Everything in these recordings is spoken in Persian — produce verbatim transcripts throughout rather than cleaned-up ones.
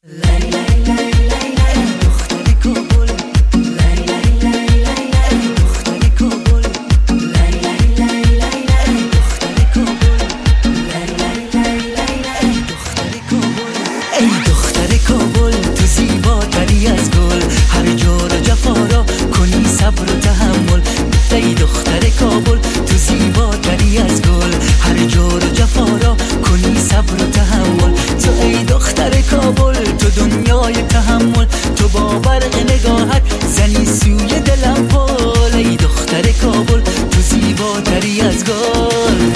ای دختر کابل تو زیباتری از گل، هر جور و جفا را کنی صبر و تحمل. ای دختر کابل تو زیباتری از گل، هر جور و جفا را کنی صبر و تحمل. تو ای دختر کابل تو دنیای تحمل، تو با برق نگاهت زنی سوی دلم پل. ای دختر کابل تو زیباتری از گل.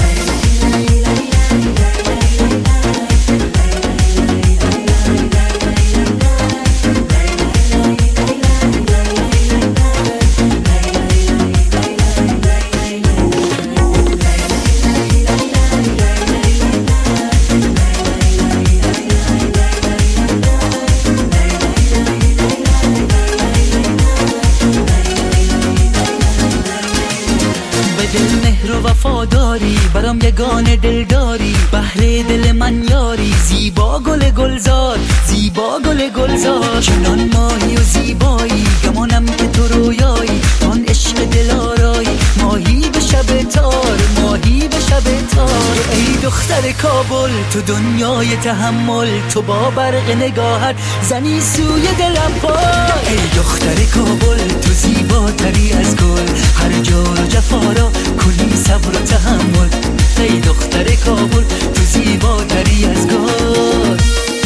دل مهر و وفاداری، برام یگانه دلداری، بهر دل من یاری. زیبا گل گلزار، زیبا گل گلزار، چنان ماهی و زیبایی، گمانم که تو رویایی. آن عشق دلارایی، ماهی به شب تار، ماهی به شب تار. ای دختر کابل تو دنیای تحمل، تو با برق نگاهت زنی سوی دلم پای. ای دختر کابل تو زیباتری از گل، هر جور و جفا را کنی صبر و تحمل. ای دختر کابل تو زیباتری از گل.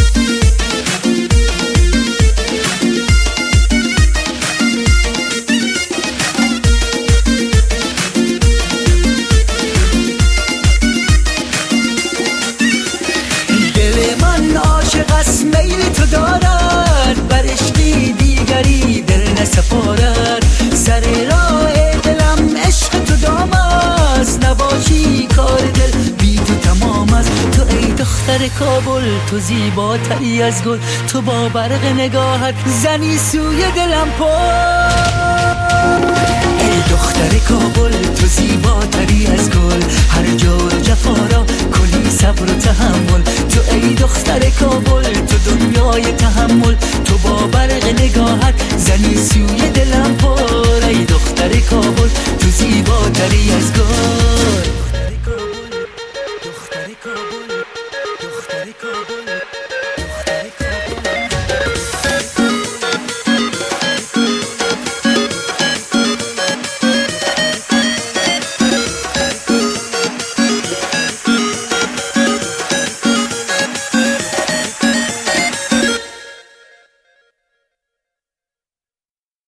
دل من عاشق است میل تو دارد، بر عشقی دیگری دل نسپارد. سر راه دلم عشق تو دام است، نباشی کار دل بی تو تمام است. تو ای دختر کابل تو زیباتری از گل، تو با برق نگاهت زنی سوی دلم پل. ای دختر کابل تو زیباتری از گل، هر جور جفا را کنی صبر و تحمل. تو ای دختر کابل تو دنیای تحمل، تو با برق نگاهت زنی سوی